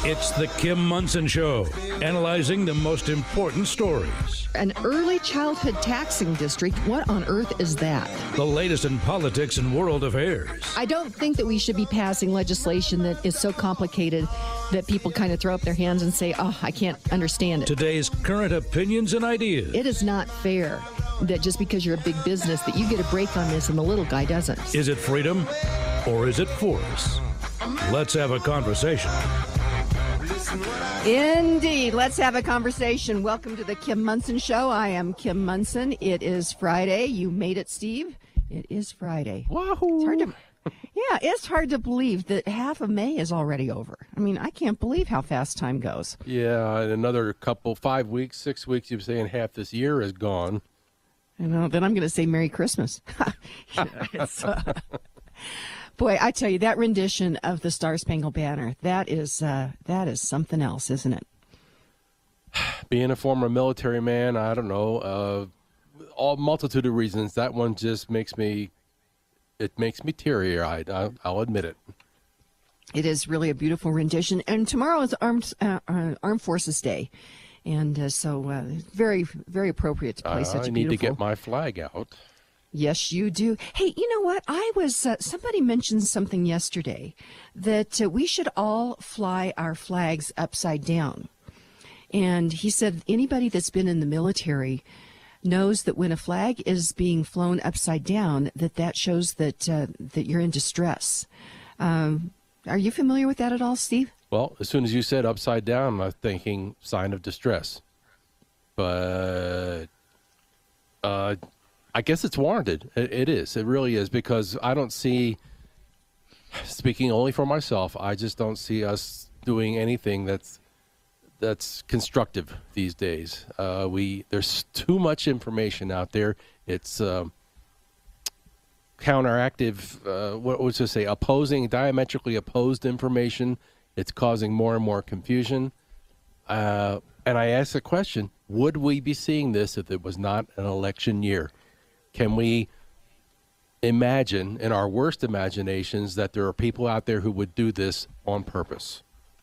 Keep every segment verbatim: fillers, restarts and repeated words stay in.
It's the Kim Monson Show, analyzing the most important stories. An early childhood taxing district, what on earth is that? The latest in politics and world affairs. I don't think that we should be passing legislation that is so complicated that people kind of throw up their hands and say, oh, I can't understand it. Today's current opinions and ideas. It is not fair that just because you're a big business that you get a break on this and the little guy doesn't. Is it freedom or is it force? Let's have a conversation. Indeed. Let's have a conversation. Welcome to the Kim Monson Show. I am Kim Monson. It is Friday. You made it, Steve. It is Friday. Wahoo! It's hard to, yeah, it's hard to believe that half of May is already over. I mean, I can't believe how fast time goes. Yeah, in another couple, five weeks, six weeks, you're saying half this year is gone. You know, then I'm going to say Merry Christmas. It's, uh, boy, I tell you, that rendition of the Star Spangled Banner, that is uh, that is something else, isn't it? Being a former military man, I don't know, uh, all multitude of reasons. That one just makes me, it makes me teary-eyed. I'll, I'll admit it. It is really a beautiful rendition. And tomorrow is Armed, uh, uh, Armed Forces Day. And uh, so uh, very, very appropriate to play uh, such a I need beautiful... to get my flag out. Yes, you do. Hey, you know what? I was, uh, somebody mentioned something yesterday that uh, we should all fly our flags upside down. And he said anybody that's been in the military knows that when a flag is being flown upside down, that that shows that uh, that you're in distress. Um, are you familiar with that at all, Steve? Well, as soon as you said upside down, I'm thinking sign of distress. But uh, I guess it's warranted. It, it is. It really is, because I don't see, speaking only for myself, I just don't see us doing anything that's that's constructive these days. Uh, we there's too much information out there. It's uh, counteractive. Uh, what was to say? Opposing, diametrically opposed information. It's causing more and more confusion. Uh, and I ask the question, would we be seeing this if it was not an election year? Can we imagine, in our worst imaginations, that there are people out there who would do this on purpose?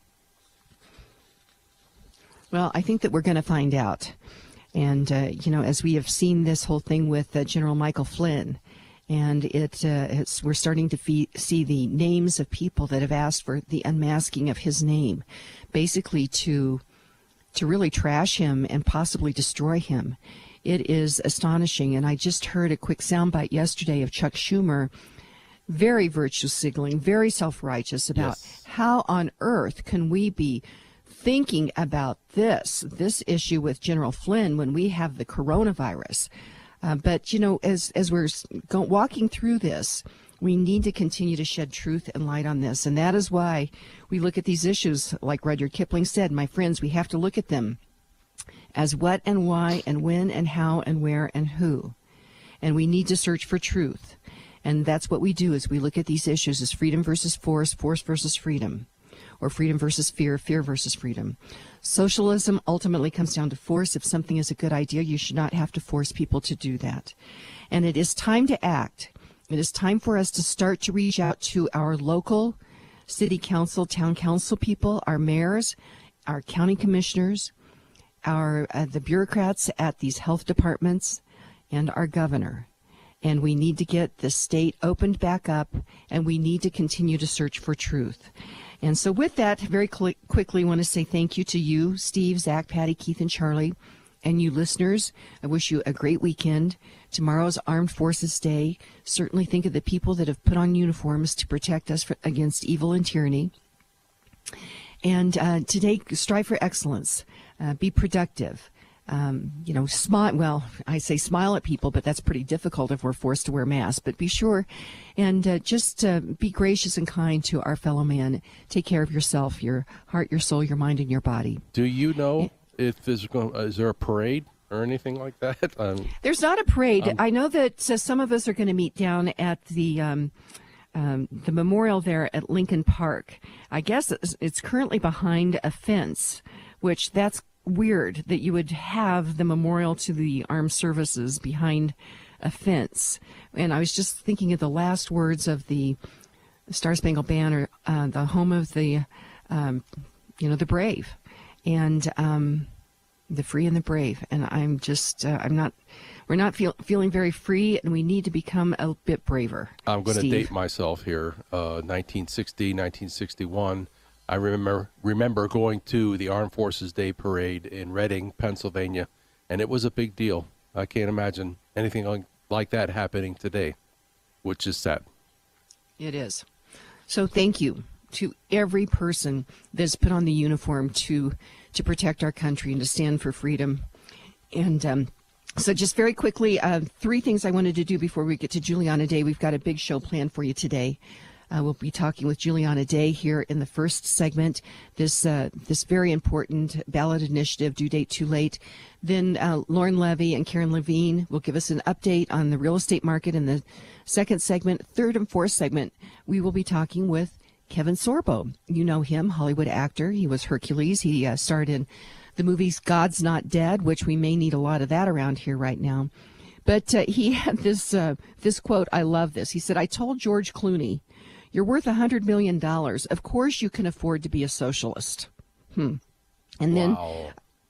Well, I think that we're going to find out. And, uh, you know, as we have seen this whole thing with uh, General Michael Flynn, and it, uh, it's, we're starting to fee- see the names of people that have asked for the unmasking of his name, basically to to really trash him and possibly destroy him. It is astonishing. And I just heard a quick soundbite yesterday of Chuck Schumer, very virtue signaling, very self-righteous about yes. how on earth can we be thinking about this, this issue with General Flynn when we have the coronavirus. Uh, but, you know, as as we're go, walking through this, we need to continue to shed truth and light on this. And that is why we look at these issues, like Rudyard Kipling said, my friends, we have to look at them as what and why and when and how and where and who. And we need to search for truth. And that's what we do, is we look at these issues as freedom versus force, force versus freedom, or freedom versus fear, fear versus freedom. Socialism ultimately comes down to force. If something is a good idea, you should not have to force people to do that. And it is time to act. It is time for us to start to reach out to our local city council, town council people, our mayors, our county commissioners, our uh, the bureaucrats at these health departments, and our governor. And we need to get the state opened back up, and we need to continue to search for truth. And so with that, very cl- quickly, I want to say thank you to you, Steve, Zach, Patty, Keith, and Charlie, and you listeners. I wish you a great weekend. Tomorrow's Armed Forces Day. Certainly think of the people that have put on uniforms to protect us for, against evil and tyranny. And uh, today, strive for excellence. Uh, be productive. Um, you know, smile. Well, I say smile at people, but that's pretty difficult if we're forced to wear masks. But be sure and uh, just uh, be gracious and kind to our fellow man. Take care of yourself, your heart, your soul, your mind, and your body. Do you know if there's going, is there a parade or anything like that? Um, There's not a parade. um, I know that uh, some of us are going to meet down at the um, um, the memorial there at Lincoln Park. I guess it's, it's currently behind a fence, which that's weird that you would have the memorial to the armed services behind a fence. And I was just thinking of the last words of the Star Spangled Banner, uh, the home of the um, you know, the brave, and um, the free and the brave. And I'm just, uh, I'm not, we're not feel, feeling very free, and we need to become a bit braver. I'm going to Steve. date myself here. Uh, nineteen sixty, nineteen sixty-one. I remember remember going to the Armed Forces Day Parade in Reading, Pennsylvania, and it was a big deal. I can't imagine anything like, like that happening today, which is sad. It is. So thank you to every person that's put on the uniform to to protect our country and to stand for freedom. And um, so just very quickly, uh, three things I wanted to do before we get to Juliana Day. We've got a big show planned for you today. Uh, we'll be talking with Juliana Day here in the first segment, this uh, this very important ballot initiative, due date too late. Then uh, Lauren Levy and Karen Levine will give us an update on the real estate market in the second segment. Third and fourth segment, we will be talking with Kevin Sorbo. You know him, Hollywood actor. He was Hercules. He uh, starred in the movies God's Not Dead, which we may need a lot of that around here right now. But uh, he had this uh, this quote. I love this. He said, "I told George Clooney, you're worth one hundred million dollars. Of course you can afford to be a socialist." Hmm. And then, Wow.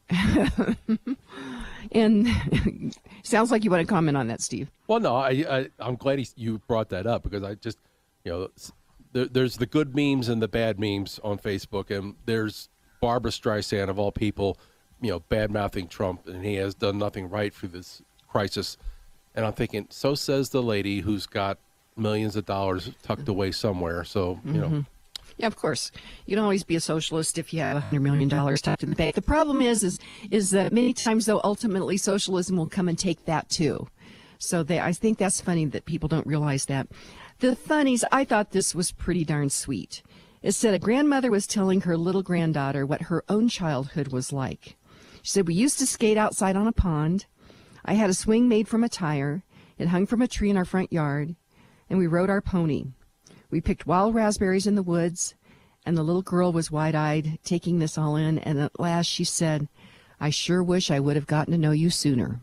and sounds like you want to comment on that, Steve. Well, no, I, I, I'm glad he, you brought that up, because I just, you know, there, there's the good memes and the bad memes on Facebook, and there's Barbara Streisand, of all people, you know, bad-mouthing Trump, and he has done nothing right through this crisis. And I'm thinking, so says the lady who's got millions of dollars tucked away somewhere. So, you know. Mm-hmm. Yeah, of course. You can always be a socialist if you have one hundred million dollars tucked in the bank. The problem is, is, is that many times, though, ultimately socialism will come and take that, too. So they, I think that's funny that people don't realize that. The funnies, I thought this was pretty darn sweet. It said a grandmother was telling her little granddaughter what her own childhood was like. She said, "We used to skate outside on a pond. I had a swing made from a tire. It hung from a tree in our front yard. And we rode our pony. We picked wild raspberries in the woods, and the little girl was wide-eyed, taking this all in, and at last she said, 'I sure wish I would have gotten to know you sooner.'"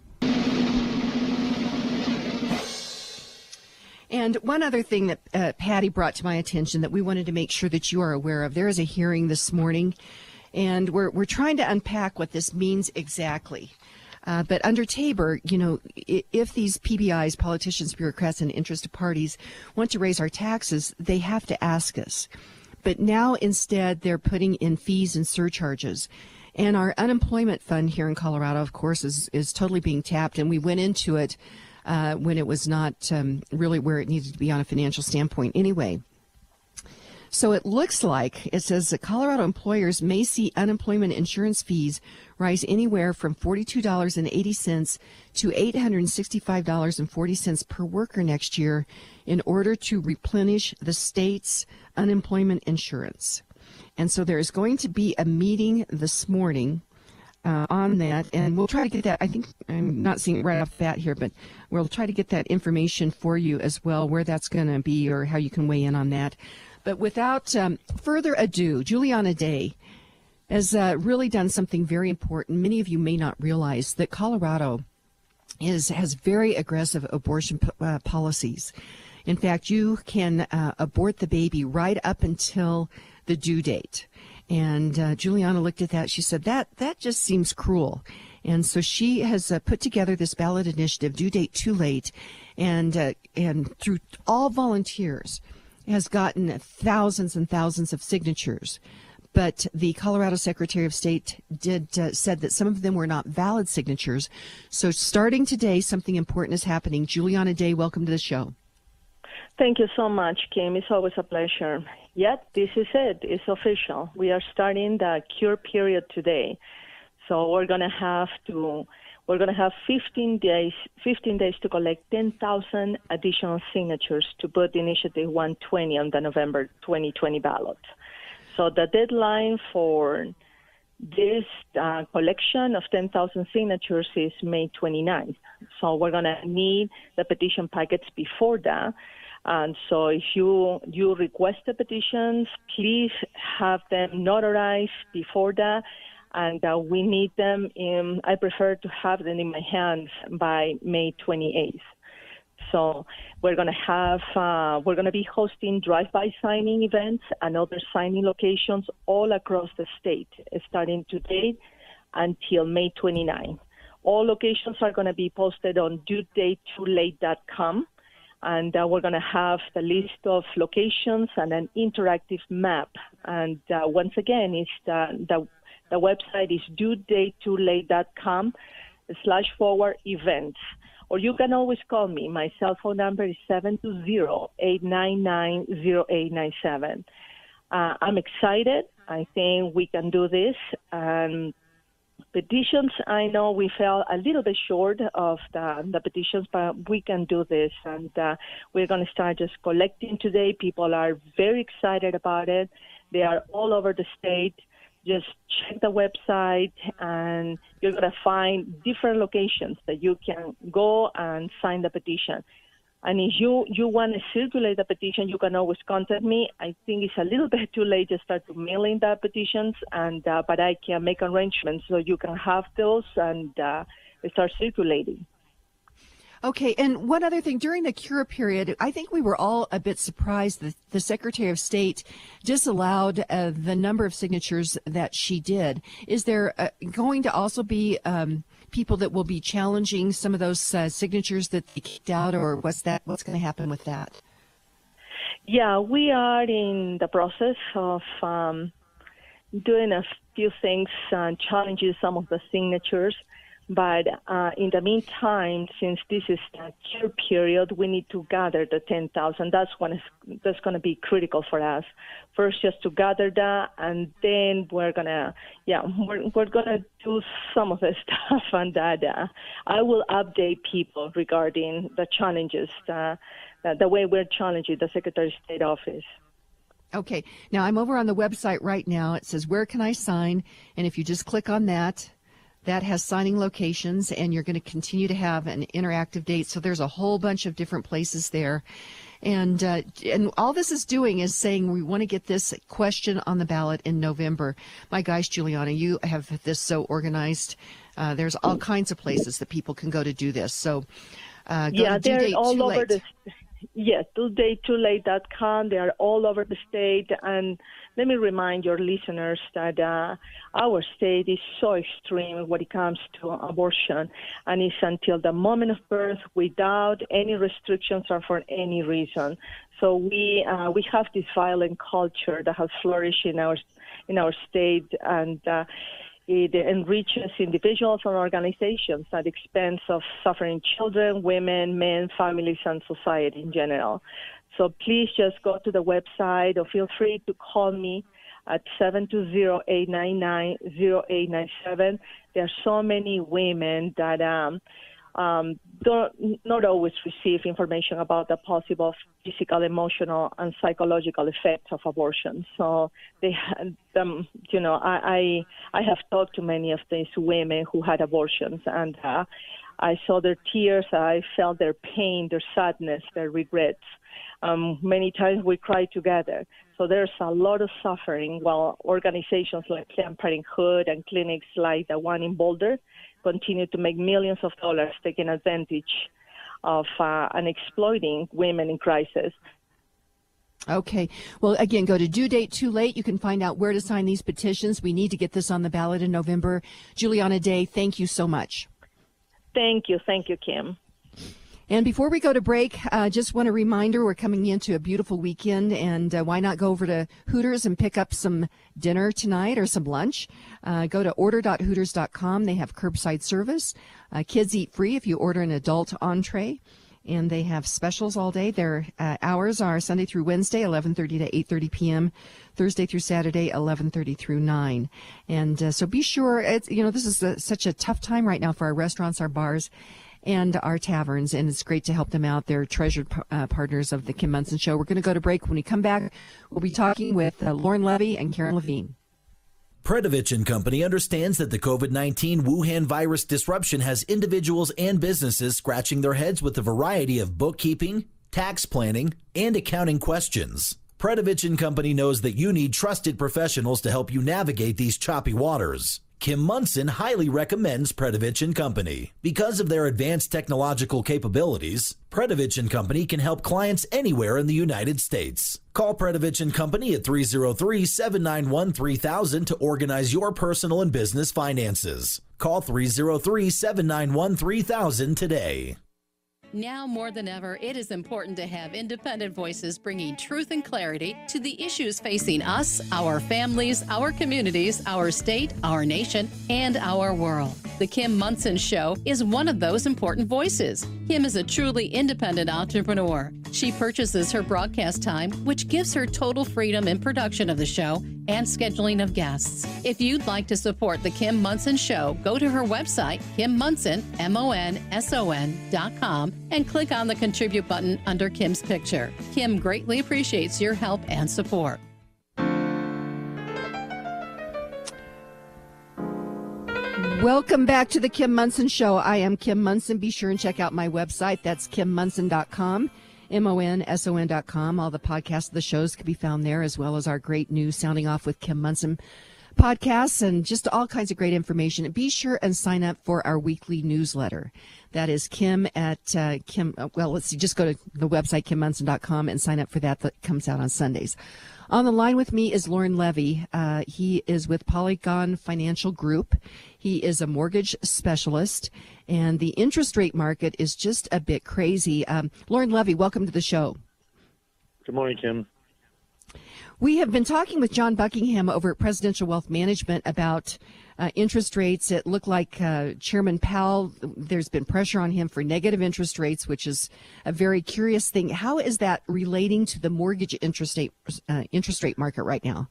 And one other thing that uh, Patty brought to my attention that we wanted to make sure that you are aware of, there is a hearing this morning, and we're we're trying to unpack what this means exactly. Uh, but under Tabor, you know, if these P B Is, politicians, bureaucrats, and interested parties want to raise our taxes, they have to ask us. But now instead, they're putting in fees and surcharges. And our unemployment fund here in Colorado, of course, is, is totally being tapped. And we went into it uh, when it was not um, really where it needed to be on a financial standpoint anyway. So it looks like, it says that Colorado employers may see unemployment insurance fees rise anywhere from forty-two dollars and eighty cents to eight hundred sixty-five dollars and forty cents per worker next year in order to replenish the state's unemployment insurance. And so there is going to be a meeting this morning uh, on that, and we'll try to get that. I think I'm not seeing it right off the bat here, but we'll try to get that information for you as well, where that's going to be or how you can weigh in on that. But without um, further ado, Juliana Day has uh, really done something very important. Many of you may not realize that Colorado is has very aggressive abortion p- uh, policies. In fact, you can uh, abort the baby right up until the due date. And uh, Juliana looked at that. She said, that that just seems cruel. And so she has uh, put together this ballot initiative, Due Date Too Late, and uh, and through all volunteers, has gotten thousands and thousands of signatures. But the Colorado Secretary of State did uh, said that some of them were not valid signatures. So starting today, something important is happening. Juliana Day, welcome to the show. Thank you so much, Kim. It's always a pleasure. Yet, this is it. It's official. We are starting the cure period today. So we're going to have to We're going to have fifteen days, fifteen days to collect ten thousand additional signatures to put Initiative one twenty on the November twenty twenty ballot. So the deadline for this uh, collection of ten thousand signatures is May twenty-ninth. So we're going to need the petition packets before that. And so if you you request the petitions, please have them notarized before that. And uh, we need them in, I prefer to have them in my hands by May twenty-eighth. So we're going to have, uh, we're going to be hosting drive-by signing events and other signing locations all across the state, starting today until May twenty-ninth. All locations are going to be posted on due date too late dot com, and uh, we're going to have the list of locations and an interactive map. And uh, once again, it's the, the, the website is due date too late dot com slash forward events. Or you can always call me. My cell phone number is seven two zero, eight nine nine, zero eight nine seven. Uh, I'm excited. I think we can do this. Um, petitions, I know we fell a little bit short of the, the petitions, but we can do this. And uh, we're going to start just collecting today. People are very excited about it. They are all over the state. Just check the website, and you're going to find different locations that you can go and sign the petition. And if you, you want to circulate the petition, you can always contact me. I think it's a little bit too late to start mailing the petitions, and uh, but I can make arrangements so you can have those and uh, start circulating. Okay, and one other thing, during the cure period, I think we were all a bit surprised that the Secretary of State disallowed uh, the number of signatures that she did. Is there uh, going to also be um, people that will be challenging some of those uh, signatures that they kicked out, or what's that? What's going to happen with that? Yeah, we are in the process of um, doing a few things and challenging some of the signatures. But uh, in the meantime, since this is the cure period, we need to gather the ten thousand. That's when it's, that's going to be critical for us. First, just to gather that, and then we're gonna, yeah, we're we're gonna do some of the stuff, and that uh, I will update people regarding the challenges, uh, the, the way we're challenging the Secretary of State office. Okay. Now I'm over on the website right now. It says, "Where can I sign?" And if you just click on that. That has signing locations, and you're going to continue to have an interactive date. So there's a whole bunch of different places there. And uh, and all this is doing is saying we want to get this question on the ballot in November. My gosh, Juliana, you have this so organized. Uh, there's all kinds of places that people can go to do this. So uh, go yeah, to due they're date all too over late. the Yes, due date too late dot com. They are all over the state. And let me remind your listeners that uh, our state is so extreme when it comes to abortion, and it's until the moment of birth without any restrictions or for any reason. So we uh, we have this violent culture that has flourished in our in our state, and uh, it enriches individuals and organizations at the expense of suffering children, women, men, families, and society in general. So please just go to the website, or feel free to call me at seven two zero, eight nine nine, zero eight nine seven. There are so many women that um, um, don't not always receive information about the possible physical, emotional, and psychological effects of abortion. So they, um, you know, I, I I have talked to many of these women who had abortions, and uh, I saw their tears, I felt their pain, their sadness, their regrets. Um, many times we cry together. So there's a lot of suffering, while organizations like Planned Parenthood and clinics like the one in Boulder continue to make millions of dollars taking advantage of uh, and exploiting women in crisis. Okay. Well, again, go to Due Date Too Late. You can find out where to sign these petitions. We need to get this on the ballot in November. Juliana Day, thank you so much. Thank you. Thank you, Kim. And before we go to break, uh, just want a reminder, we're coming into a beautiful weekend, and uh, why not go over to Hooters and pick up some dinner tonight or some lunch? Uh, go to order dot hooters dot com. They have curbside service. Uh, kids eat free if you order an adult entree, and they have specials all day. Their uh, hours are Sunday through Wednesday, eleven thirty to eight thirty p.m., Thursday through Saturday, eleven thirty through nine. And uh, so be sure, it's, you know, this is a, such a tough time right now for our restaurants, our bars, and our taverns, and it's great to help them out. They're treasured uh, partners of the Kim Munson Show. We're going to go to break. When we come back, we'll be talking with uh, Lauren Levy and Karen Levine. Predovich and Company understands that the COVID nineteen Wuhan virus disruption has individuals and businesses scratching their heads with a variety of bookkeeping, tax planning, and accounting questions. Predovich and Company knows that you need trusted professionals to help you navigate these choppy waters. Kim Munson highly recommends Predovich and Company. Because of their advanced technological capabilities, Predovich and Company can help clients anywhere in the United States. Call Predovich and Company at three oh three, seven nine one, three thousand to organize your personal and business finances. Call three oh three, seven nine one, three thousand today. Now more than ever, it is important to have independent voices bringing truth and clarity to the issues facing us, our families, our communities, our state, our nation, and our world. The Kim Munson Show is one of those important voices. Kim is a truly independent entrepreneur. She purchases her broadcast time, which gives her total freedom in production of the show and scheduling of guests. If you'd like to support the Kim Munson Show, go to her website, Kim Munson, M O N S O N dot com, and click on the Contribute button under Kim's picture. Kim greatly appreciates your help and support. Welcome back to the Kim Munson Show. I am Kim Munson. Be sure and check out my website. That's Kim Munson dot com, M O N S O N dot com. All the podcasts of the shows can be found there, as well as our great new Sounding Off with Kim Munson podcasts and just all kinds of great information. Be sure and sign up for our weekly newsletter. That is Kim at uh, Kim. Well, let's see. Just go to the website, Kim Munson dot com, and sign up for that. That comes out on Sundays. On the line with me is Loren Levy. Uh, he is with Polygon Financial Group. He is a mortgage specialist, and the interest rate market is just a bit crazy. Um, Loren Levy, welcome to the show. Good morning, Kim. We have been talking with John Buckingham over at Presidential Wealth Management about uh, interest rates. It looked like uh, Chairman Powell, there's been pressure on him for negative interest rates, which is a very curious thing. How is that relating to the mortgage interest rate, uh, interest rate market right now?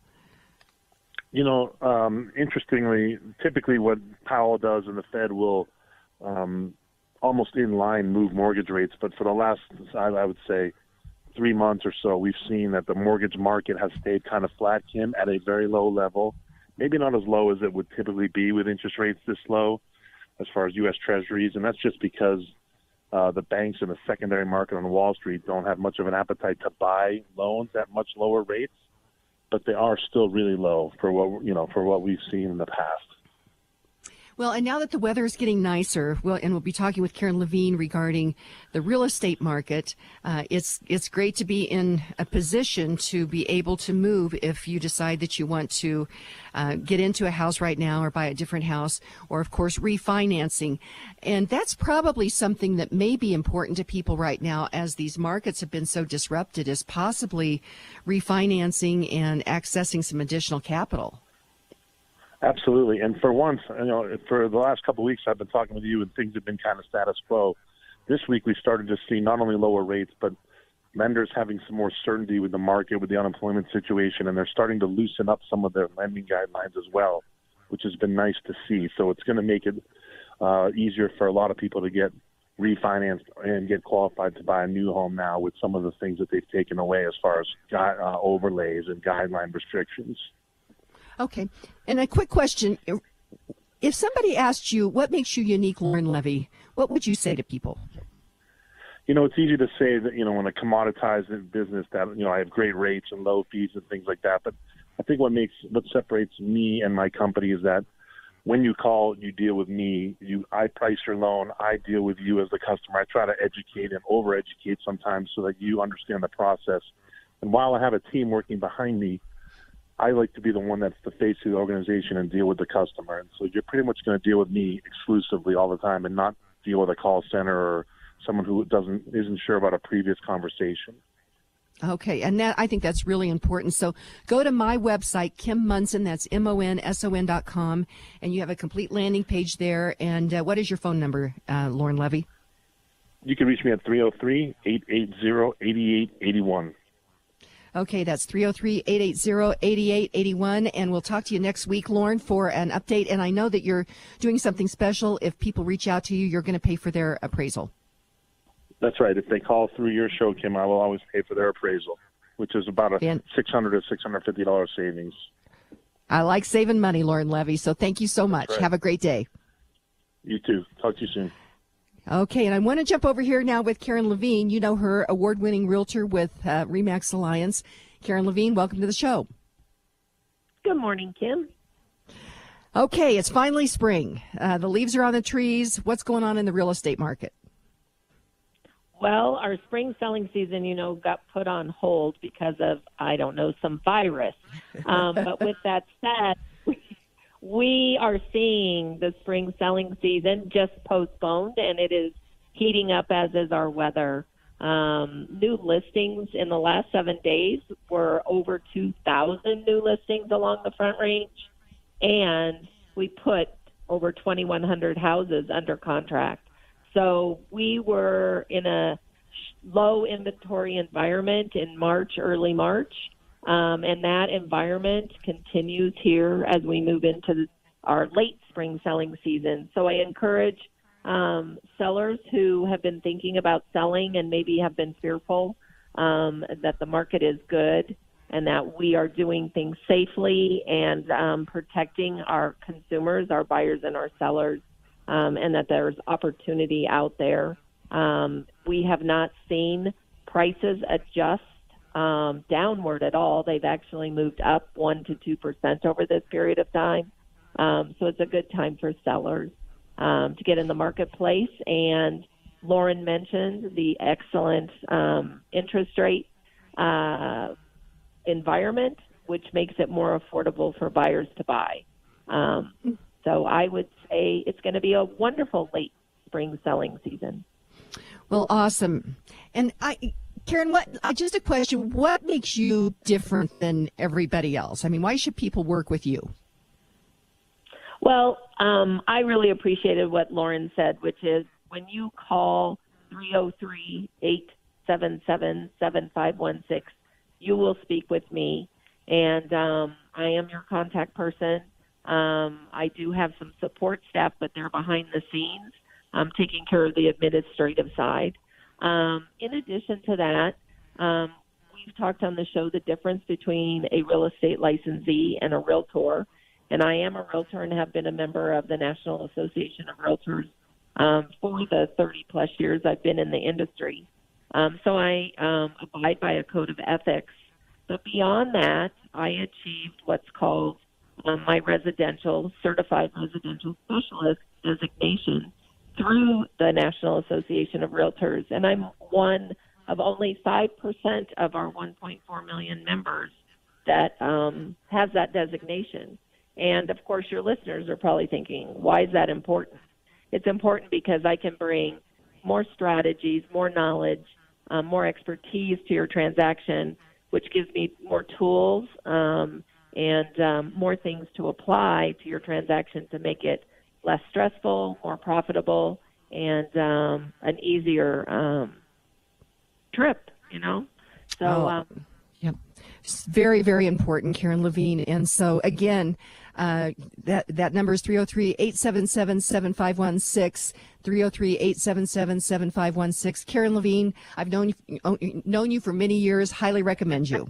You know, um, interestingly, typically what Powell does and the Fed will um, almost in line move mortgage rates. But for the last, I, I would say, three months or so, we've seen that the mortgage market has stayed kind of flat, Kim, at a very low level. Maybe not as low as it would typically be with interest rates this low as far as U S Treasuries. And that's just because uh, the banks in the secondary market on Wall Street don't have much of an appetite to buy loans at much lower rates. But they are still really low for what, you know, for what we've seen in the past. Well, and now that the weather is getting nicer, well, and we'll be talking with Karen Levine regarding the real estate market. Uh, it's it's great to be in a position to be able to move if you decide that you want to uh, get into a house right now or buy a different house, or of course refinancing. And that's probably something that may be important to people right now, as these markets have been so disrupted, is possibly refinancing and accessing some additional capital. Absolutely. And for once, you know, for the last couple of weeks, I've been talking with you and things have been kind of status quo. This week, we started to see not only lower rates, but lenders having some more certainty with the market, with the unemployment situation, and they're starting to loosen up some of their lending guidelines as well, which has been nice to see. So it's going to make it uh, easier for a lot of people to get refinanced and get qualified to buy a new home now with some of the things that they've taken away as far as uh, overlays and guideline restrictions. Okay. And a quick question. If somebody asked you, what makes you unique, Loren Levy, what would you say to people? You know, it's easy to say that, you know, in a commoditized business that, you know, I have great rates and low fees and things like that. But I think what makes, what separates me and my company is that when you call, you deal with me. You, I price your loan. I deal with you as the customer. I try to educate and over-educate sometimes so that you understand the process. And while I have a team working behind me, I like to be the one that's the face of the organization and deal with the customer. And so you're pretty much going to deal with me exclusively all the time and not deal with a call center or someone who doesn't isn't sure about a previous conversation. Okay, and that, I think that's really important. So go to my website, Kim Munson, that's M O N S O N dot com, and you have a complete landing page there. And uh, what is your phone number, uh, Loren Levy? You can reach me at three oh three, eight eight zero, eight eight eight one. Okay, that's three oh three, eight eight zero, eight eight eight one, and we'll talk to you next week, Loren, for an update. And I know that you're doing something special. If people reach out to you, you're going to pay for their appraisal. That's right. If they call through your show, Kim, I will always pay for their appraisal, which is about a Fan- six hundred dollars to six hundred fifty dollars savings. I like saving money, Loren Levy, so thank you so much. Right. Have a great day. You too. Talk to you soon. Okay, and I want to jump over here now with Karen Levine. You know her, award-winning realtor with uh, RE/MAX Alliance. Karen Levine, welcome to the show. Good morning, Kim. Okay, it's finally spring. Uh, the leaves are on the trees. What's going on in the real estate market? Well, our spring selling season, you know, got put on hold because of, I don't know, some virus. Um, but with that said, we, we are seeing the spring selling season just postponed, and it is heating up, as is our weather. Um, new listings in the last seven days were over two thousand new listings along the Front Range, and we put over twenty-one hundred houses under contract. So we were in a low inventory environment in March, early March, um, and that environment continues here as we move into our late spring selling season. So I encourage um, sellers who have been thinking about selling and maybe have been fearful um, that the market is good and that we are doing things safely and um, protecting our consumers, our buyers, and our sellers. Um, and that there's opportunity out there. Um, we have not seen prices adjust um, downward at all. They've actually moved up one to two percent over this period of time. Um, so it's a good time for sellers um, to get in the marketplace. And Lauren mentioned the excellent um, interest rate uh, environment, which makes it more affordable for buyers to buy. Um, So I would say it's going to be a wonderful late spring selling season. Well, awesome. And I, Karen, what? uh, Just a question: what makes you different than everybody else? I mean, why should people work with you? Well, um, I really appreciated what Lauren said, which is when you call three oh three, eight seven seven, seven five one six, you will speak with me, and um, I am your contact person. Um, I do have some support staff, but they're behind the scenes um, taking care of the administrative side. Um, in addition to that, um, we've talked on the show the difference between a real estate licensee and a realtor. And I am a realtor and have been a member of the National Association of Realtors um, for the thirty-plus years I've been in the industry. Um, so I um, abide by a code of ethics. But beyond that, I achieved what's called Um, my residential, certified residential specialist designation through the National Association of Realtors. And I'm one of only five percent of our one point four million members that um, has that designation. And, of course, your listeners are probably thinking, why is that important? It's important because I can bring more strategies, more knowledge, um, more expertise to your transaction, which gives me more tools um, and um, more things to apply to your transaction to make it less stressful, more profitable, and um, an easier um, trip, you know? So, Oh. um, Yep. It's very, very important, Karen Levine. And so, again, uh, that that number is three oh three, eight seven seven, seven five one six, three oh three, eight seven seven, seven five one six. Karen Levine, I've known you, known you for many years, highly recommend you.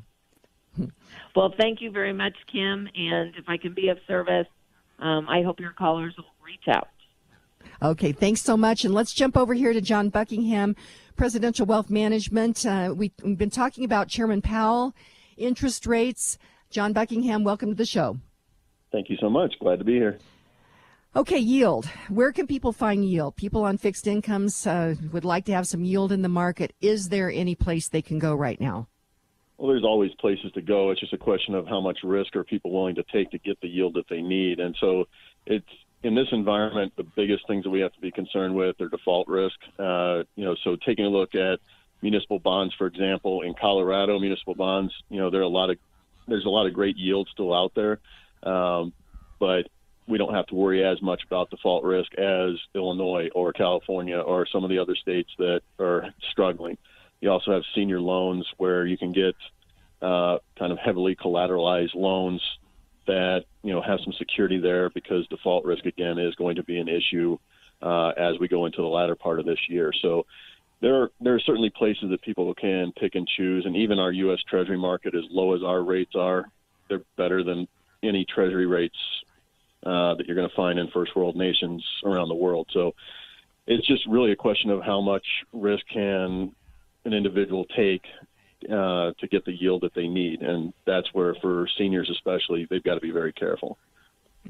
well, thank you very much, Kim. And if I can be of service, um, I hope your callers will reach out. Okay, thanks so much. And let's jump over here to John Buckingham, Presidential Wealth Management. Uh, we, we've been talking about Chairman Powell, interest rates. John Buckingham, welcome to the show. Thank you so much. Glad to be here. Okay, yield. Where can people find yield? People on fixed incomes uh, would like to have some yield in the market. Is there any place they can go right now? Well, there's always places to go. It's just a question of how much risk are people willing to take to get the yield that they need. And so it's in this environment, the biggest things that we have to be concerned with are default risk. Uh, you know, so taking a look at municipal bonds, for example, in Colorado, municipal bonds, you know, there are a lot of there's a lot of great yields still out there. Um, but we don't have to worry as much about default risk as Illinois or California or some of the other states that are struggling. You also have senior loans where you can get uh, kind of heavily collateralized loans that, you know, have some security there because default risk, again, is going to be an issue uh, as we go into the latter part of this year. So there are, there are certainly places that people can pick and choose, and even our U S Treasury market, as low as our rates are, they're better than any Treasury rates uh, that you're going to find in first world nations around the world. So it's just really a question of how much risk can an individual take uh, to get the yield that they need. And that's where, for seniors especially, they've got to be very careful.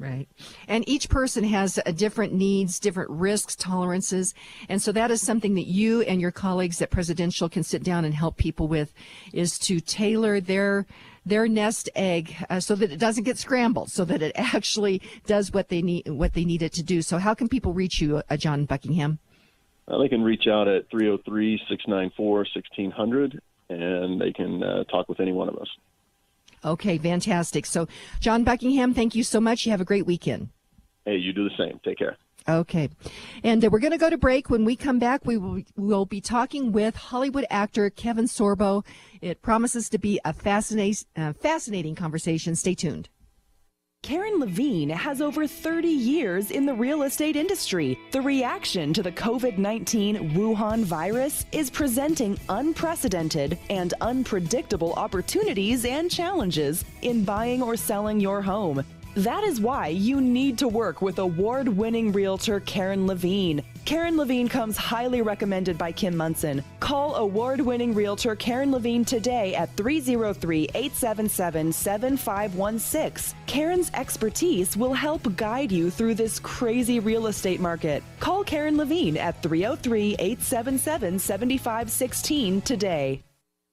Right. And each person has a different needs, different risks, tolerances. And so that is something that you and your colleagues at Presidential can sit down and help people with, is to tailor their their nest egg uh, so that it doesn't get scrambled, so that it actually does what they need what they need it to do. So how can people reach you, uh, John Buckingham? Uh, they can reach out at three oh three, six nine four, sixteen hundred, and they can uh, talk with any one of us. Okay, fantastic. So, John Buckingham, thank you so much. You have a great weekend. Hey, you do the same. Take care. Okay. And uh, we're going to go to break. When we come back, we will we'll be talking with Hollywood actor Kevin Sorbo. It promises to be a fascinating, uh, fascinating conversation. Stay tuned. Karen Levine has over thirty years in the real estate industry. The reaction to the COVID nineteen Wuhan virus is presenting unprecedented and unpredictable opportunities and challenges in buying or selling your home. That is why you need to work with award-winning realtor Karen Levine. Karen Levine comes highly recommended by Kim Munson. Call award-winning realtor Karen Levine today at three oh three, eight seven seven, seven five one six. Karen's expertise will help guide you through this crazy real estate market. Call Karen Levine at three oh three, eight seven seven, seven five one six today.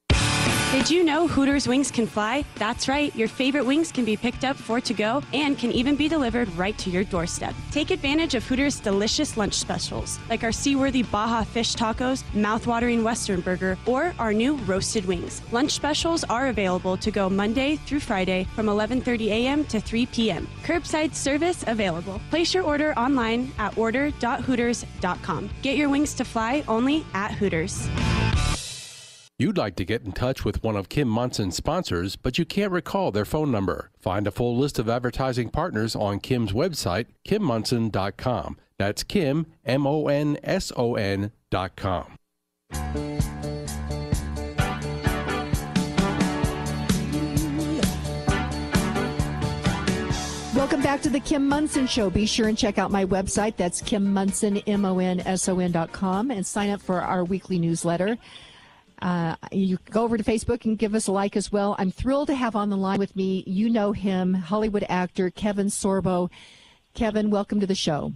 Did you know Hooters wings can fly? That's right, your favorite wings can be picked up for to go and can even be delivered right to your doorstep. Take advantage of Hooters' delicious lunch specials, like our seaworthy Baja fish tacos, mouthwatering Western burger, or our new roasted wings. Lunch specials are available to go Monday through Friday from eleven thirty a.m. to three p.m. Curbside service available. Place your order online at order dot hooters dot com. Get your wings to fly only at Hooters. You'd like to get in touch with one of Kim Munson's sponsors, but you can't recall their phone number. Find a full list of advertising partners on Kim's website, kim munson dot com. That's Kim, M O N S O N dot com. Welcome back to the Kim Munson Show. Be sure and check out my website. That's Kim Munson, M O N S O N dot com, and sign up for our weekly newsletter. Uh, you go over to Facebook and give us a like as well. I'm thrilled to have on the line with me, you know him, Hollywood actor Kevin Sorbo. Kevin, welcome to the show.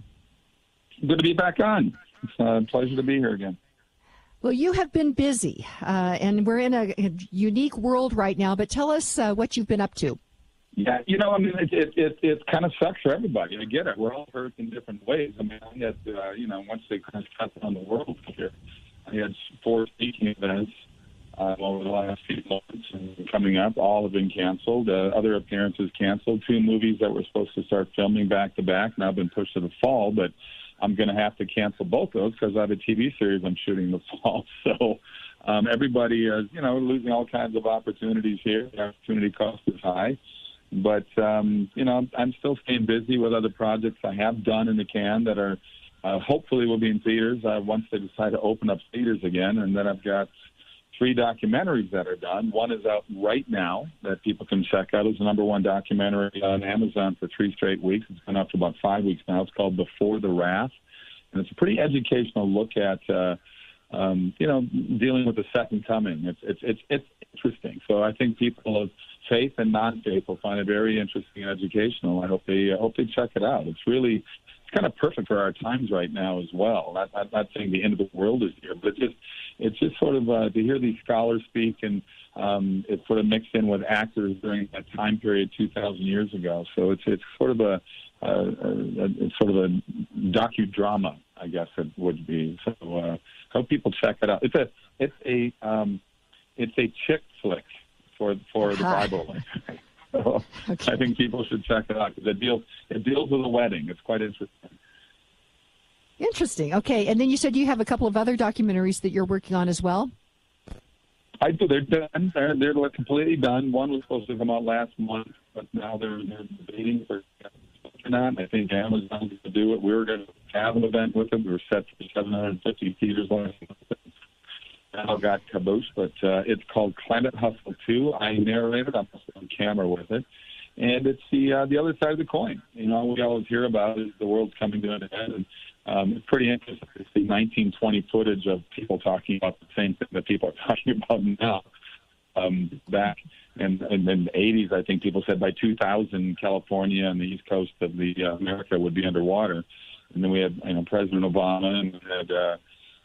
Good to be back on. It's a pleasure to be here again. Well, you have been busy, uh, and we're in a, a unique world right now, but tell us uh, what you've been up to. Yeah, you know, I mean, it it, it, it kind of sucks for everybody. I get it. We're all hurt in different ways. I mean, I had, uh, you know, once they kind of shut down the world here, I had four speaking events uh, over the last few months and coming up. All have been canceled. Uh, other appearances canceled. Two movies that were supposed to start filming back to back now have been pushed to the fall, but I'm going to have to cancel both those because I have a T V series I'm shooting this fall. So um, everybody is, you know, losing all kinds of opportunities here. The opportunity cost is high. But, um, you know, I'm still staying busy with other projects I have done in the can that are uh, hopefully will be in theaters uh, once they decide to open up theaters again. And then I've got three documentaries that are done. One is out right now that people can check out. It's the number one documentary on Amazon for three straight weeks. It's been up for about five weeks now. It's called Before the Wrath. And it's a pretty educational look at, uh, um, you know, dealing with the second coming. It's, it's, it's, it's interesting. So I think people of faith and non-faith will find it very interesting and educational. I hope they, I hope they check it out. It's really, it's kind of perfect for our times right now as well. Not, not, not saying the end of the world is here, but it's just, it's just sort of uh, to hear these scholars speak, and um, it's sort of mixed in with actors during that time period two thousand years ago. So it's it's sort of a, a, a, a sort of a docudrama, I guess it would be. So uh, hope people check it out. It's a it's a um, it's a chick flick for for the Bible. So okay. I think people should check it out because it deals it deals with a wedding. It's quite interesting. Interesting. Okay, and then you said you have a couple of other documentaries that you're working on as well. I do. They're done. They're, they're completely done. One was supposed to come out last month, but now they're, they're debating for not. I think Amazon's going to do it. We were going to have an event with them. We were set for seven hundred fifty theaters last month. Now got caboose, but uh, it's called Climate Hustle two. I narrated. I'm on camera with it. And it's the uh, the other side of the coin. You know, we always hear about is the world's coming to an end. And um, it's pretty interesting to see nineteen twenty footage of people talking about the same thing that people are talking about now. Um, back in, in, in the eighties, I think people said by two thousand, California and the east coast of the uh, America would be underwater. And then we had, you know, President Obama, and we had uh,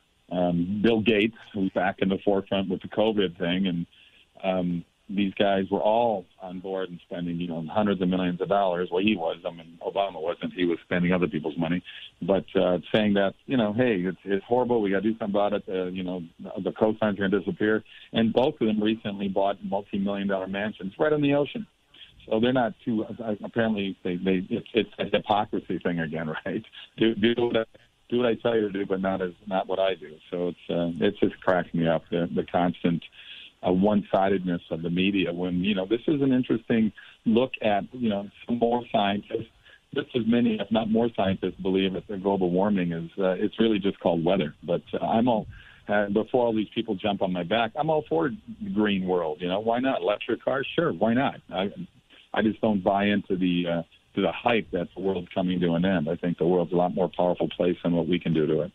um, Bill Gates, who was back in the forefront with the COVID thing. And um, these guys were all on board and spending, you know, hundreds of millions of dollars. Well, he was. I mean, Obama wasn't. He was spending other people's money. But uh, saying that, you know, hey, it's, it's horrible. We got to do something about it. Uh, you know, the coastlines are going to disappear. And both of them recently bought multi-million dollar mansions right on the ocean. So they're not too, uh, apparently, they, they it's, it's a hypocrisy thing again, right? Do, do, what I, do what I tell you to do, but not as not what I do. So it's uh, it's just cracking me up, the, the constant uh, one-sidedness of the media when, you know, this is an interesting look at, you know, some more scientists, just as many, if not more scientists, believe that the global warming is, uh, it's really just called weather. But uh, I'm all, uh, before all these people jump on my back, I'm all for the green world, you know, why not? Electric cars? Sure, why not? I, I just don't buy into the uh, to the hype that the world's coming to an end. I think the world's a lot more powerful place than what we can do to it.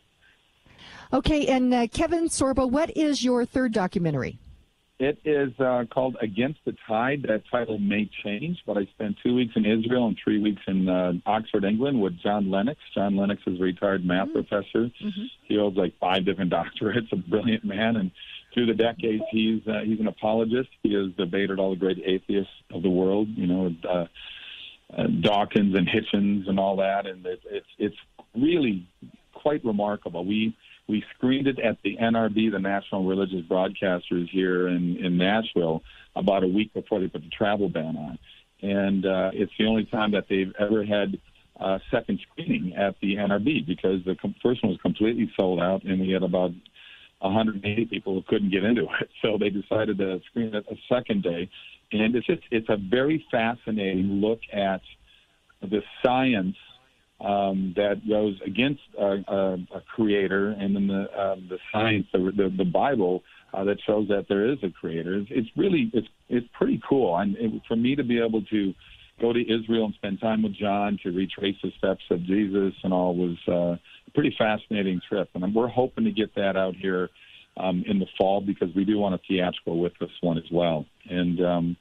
Okay, and uh, Kevin Sorbo, what is your third documentary? It is uh, called Against the Tide. That title may change, but I spent two weeks in Israel and three weeks in uh, Oxford, England with John Lennox. John Lennox is a retired math mm-hmm. professor. Mm-hmm. He holds like five different doctorates, a brilliant man, and through the decades, he's uh, he's an apologist. He has debated all the great atheists of the world, you know, uh, uh, Dawkins and Hitchens and all that, and it, it's it's really quite remarkable. We we screened it at the N R B, the National Religious Broadcasters here in, in Nashville, about a week before they put the travel ban on, and uh, it's the only time that they've ever had a second screening at the N R B because the com- first one was completely sold out, and we had about one hundred eighty people who couldn't get into it. So they decided to screen it a second day. And it's just, it's a very fascinating look at the science um, that goes against a, a, a creator, and then the uh, the science, the, the, the Bible, uh, that shows that there is a creator. It's, it's really, it's it's pretty cool. And it, for me to be able to go to Israel and spend time with John to retrace the steps of Jesus and all was uh, a pretty fascinating trip. And we're hoping to get that out here um, in the fall because we do want a theatrical with this one as well. And um,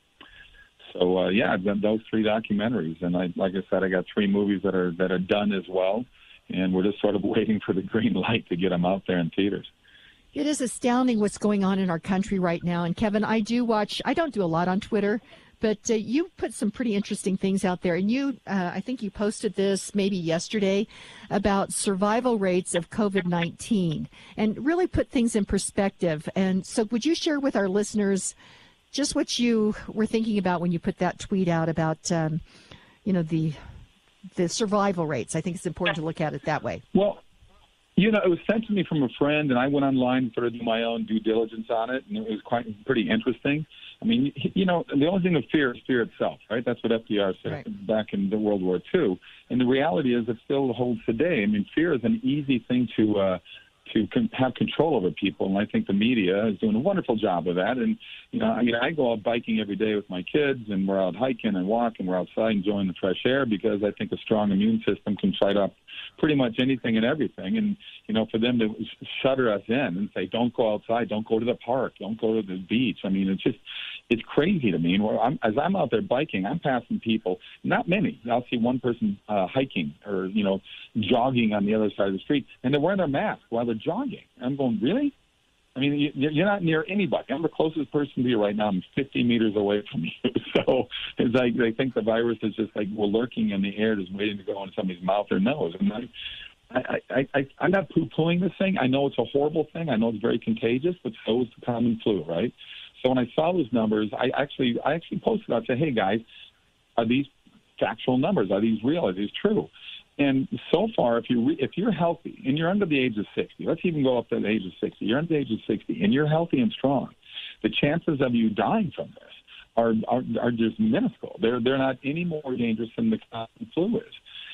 so, uh, yeah, I've done those three documentaries. And I, like I said, I got three movies that are that are done as well. And we're just sort of waiting for the green light to get them out there in theaters. It is astounding what's going on in our country right now. And, Kevin, I do watch, I don't do a lot on Twitter, but uh, you put some pretty interesting things out there. And you, uh, I think you posted this maybe yesterday about survival rates of COVID nineteen and really put things in perspective. And so would you share with our listeners just what you were thinking about when you put that tweet out about, um, you know, the the survival rates? I think it's important to look at it that way. Well, you know, it was sent to me from a friend, and I went online and sort of do my own due diligence on it, and it was quite pretty interesting. I mean, you know, the only thing of fear is fear itself, right? That's what F D R said right. back in the World War Two. And the reality is it still holds today. I mean, fear is an easy thing to uh, to con- have control over people, and I think the media is doing a wonderful job of that. And, you know, I mean, I go out biking every day with my kids, and we're out hiking and walking, we're outside enjoying the fresh air because I think a strong immune system can fight up pretty much anything and everything. And, you know, for them to shutter us in and say, don't go outside, don't go to the park, don't go to the beach. I mean, it's just, it's crazy to me. And I'm, as I'm out there biking, I'm passing people, not many. I'll see one person uh, hiking or, you know, jogging on the other side of the street, and they're wearing their mask while they're jogging. I'm going, really? I mean, you're not near anybody. I'm the closest person to you right now. I'm fifty meters away from you. So it's like they think the virus is just like well, lurking in the air, just waiting to go into somebody's mouth or nose. And I, I, I, I, I'm not poo-pooing this thing. I know it's a horrible thing. I know it's very contagious, but so is the common flu, right? So when I saw those numbers, I actually, I actually posted out, said, hey, guys, are these factual numbers? Are these real? Are these true? And so far, if you re- if you're healthy and you're under the age of sixty, let's even go up to the age of sixty. You're under the age of sixty and you're healthy and strong. The chances of you dying from this are are, are just minuscule. They're they're not any more dangerous than the common flu is.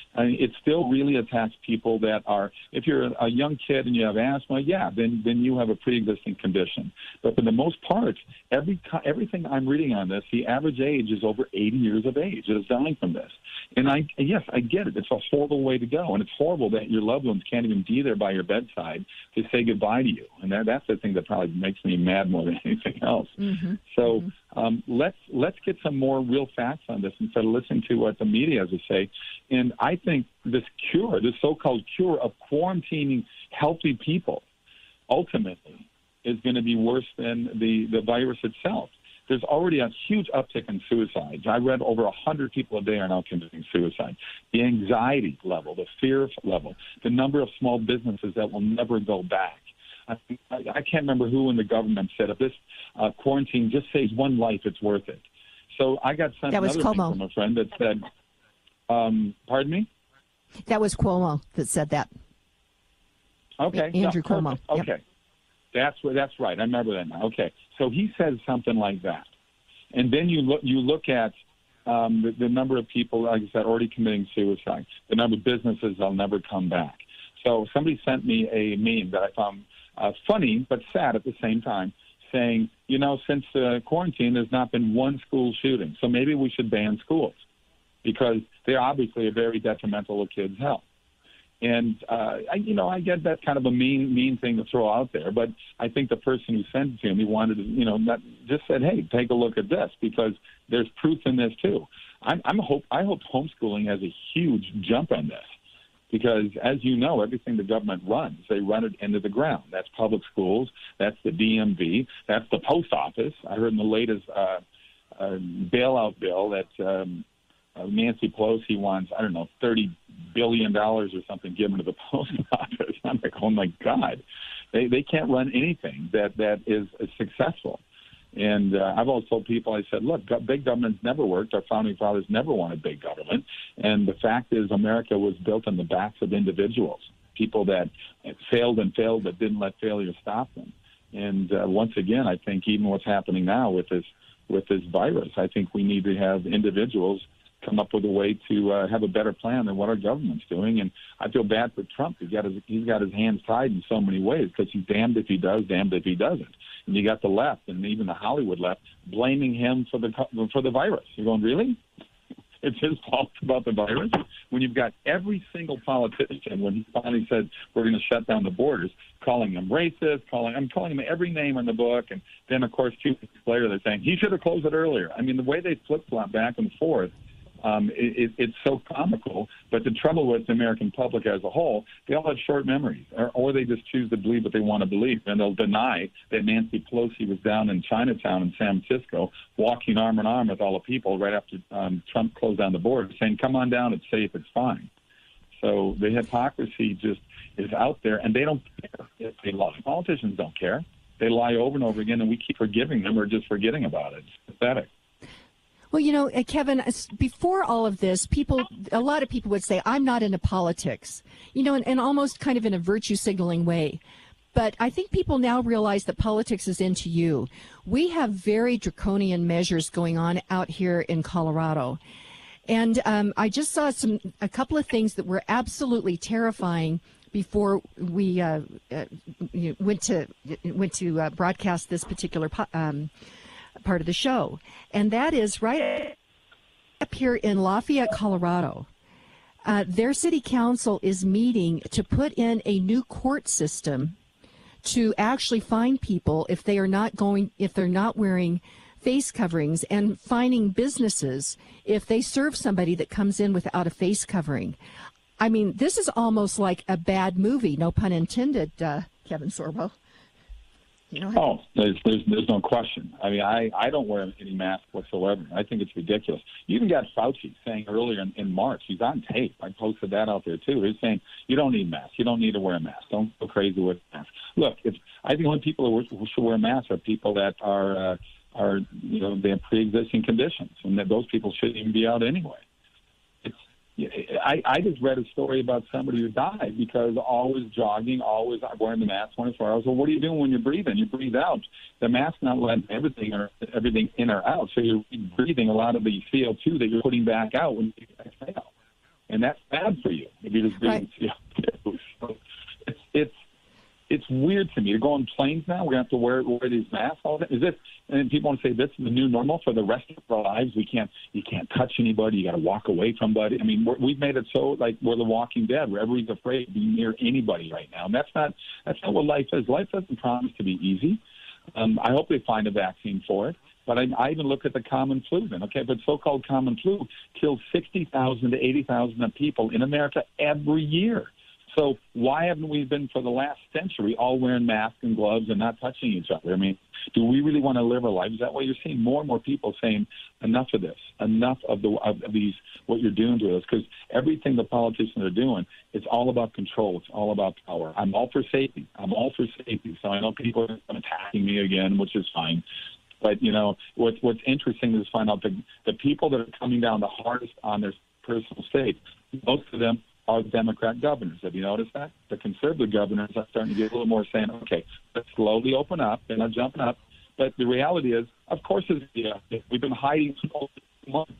I mean, it still really attacks people that are, if you're a young kid and you have asthma, yeah, then then you have a pre-existing condition. But for the most part, every everything I'm reading on this, the average age is over eighty years of age that is dying from this. And I, yes, I get it. It's a horrible way to go. And it's horrible that your loved ones can't even be there by your bedside to say goodbye to you. And that, that's the thing that probably makes me mad more than anything else. Mm-hmm. So um, let's let's get some more real facts on this instead of listening to what the media has to say. And I think this cure, this so-called cure of quarantining healthy people, ultimately is going to be worse than the, the virus itself. There's already a huge uptick in suicides. I read over one hundred people a day are now committing suicide. The anxiety level, the fear level, the number of small businesses that will never go back. I, I can't remember who in the government said if this uh, quarantine just saves one life, it's worth it. So I got sent that was another Cuomo. thing from a friend that said, um, pardon me? That was Cuomo that said that. Okay. Andrew no, Cuomo. Okay. Yep. That's that's right. I remember that now. Okay. So he says something like that. And then you look you look at um, the, the number of people, like I said, already committing suicide, the number of businesses that'll never come back. So somebody sent me a meme that I found uh, funny but sad at the same time, saying, you know, since uh, quarantine, there's not been one school shooting. So maybe we should ban schools because they obviously are very detrimental to kids' health. And, uh, I, you know, I get that kind of a mean, mean thing to throw out there, but I think the person who sent it to him, he wanted to, you know, not, just said, hey, take a look at this because there's proof in this too. I'm, I'm hope, I hope homeschooling has a huge jump on this because, as you know, everything the government runs, they run it into the ground. That's public schools. That's the D M V. That's the post office. I heard in the latest uh, uh, bailout bill that um, uh, Nancy Pelosi wants, I don't know, thirty billion dollars or something given to the post office. I'm like, oh, my God. They they can't run anything that, that is, is successful. And uh, I've always told people, I said, look, big government's never worked. Our founding fathers never wanted big government. And the fact is America was built on the backs of individuals, people that failed and failed but didn't let failure stop them. And uh, once again, I think even what's happening now with this with this virus, I think we need to have individuals come up with a way to uh, have a better plan than what our government's doing. And I feel bad for Trump. He's got his, he's got his hands tied in so many ways because he's damned if he does, damned if he doesn't. And you got the left and even the Hollywood left blaming him for the for the virus. You're going, really? It's his fault about the virus? When you've got every single politician, when he finally said we're going to shut down the borders, calling them racist, calling I'm calling them every name in the book. And then, of course, two weeks later, they're saying he should have closed it earlier. I mean, the way they flip-flop back and forth, Um, it, it, it's so comical, but the trouble with the American public as a whole, they all have short memories, or, or they just choose to believe what they want to believe, and they'll deny that Nancy Pelosi was down in Chinatown in San Francisco walking arm in arm with all the people right after um, Trump closed down the border, saying, come on down, it's safe, it's fine. So the hypocrisy just is out there, and they don't care if they lie. Politicians don't care. They lie over and over again, and we keep forgiving them or just forgetting about it. It's pathetic. Well, you know, Kevin, before all of this, people, a lot of people would say, I'm not into politics, you know, and, and almost kind of in a virtue signaling way. But I think people now realize that politics is into you. We have very draconian measures going on out here in Colorado. And um, I just saw some a couple of things that were absolutely terrifying before we uh, uh, went to went to uh, broadcast this particular po- um part of the show, and that is right up here in Lafayette, Colorado. Uh, their city council is meeting to put in a new court system to actually fine people if they are not going, if they're not wearing face coverings, and fining businesses if they serve somebody that comes in without a face covering. I mean, this is almost like a bad movie, no pun intended, uh, Kevin Sorbo. You know, oh, there's, there's there's no question. I mean, I, I don't wear any mask whatsoever. I think it's ridiculous. You even got Fauci saying earlier in, in March, he's on tape. I posted that out there too. He's saying you don't need masks. You don't need to wear a mask. Don't go crazy with masks. Look, if I think the only people who should wear masks are people that are uh, are you know they have pre-existing conditions, and that those people shouldn't even be out anyway. I, I just read a story about somebody who died because always jogging, always wearing the mask twenty-four hours. Well, what are you doing when you're breathing? You breathe out. The mask's not letting everything or everything in or out, so you're breathing a lot of the C O two that you're putting back out when you exhale. and that's bad for you if you just right. you know, so it's it's it's weird to me to go on planes now. We're gonna have to wear wear these masks all the time. Is this? And people want to say this is the new normal for the rest of our lives. We can't you can't touch anybody. You got to walk away from somebody. I mean, we're, we've made it so like we're the Walking Dead, where everybody's afraid to be near anybody right now. And that's not that's not what life is. Life doesn't promise to be easy. Um, I hope they find a vaccine for it. But I, I even look at the common flu then. Okay, but so-called common flu kills sixty thousand to eighty thousand people in America every year. So why haven't we been for the last century all wearing masks and gloves and not touching each other? I mean, do we really want to live our lives that way? You're seeing more and more people saying, enough of this, enough of the of these, what you're doing to us, because everything the politicians are doing, it's all about control. It's all about power. I'm all for safety. I'm all for safety. So I know people are attacking me again, which is fine. But, you know, what's, what's interesting is find out the, the people that are coming down the hardest on their personal state, most of them are Democrat governors. Have you noticed that? The conservative governors are starting to get a little more saying, okay, let's slowly open up. They're not jumping up. But the reality is, of course, it's, yeah, we've been hiding for months.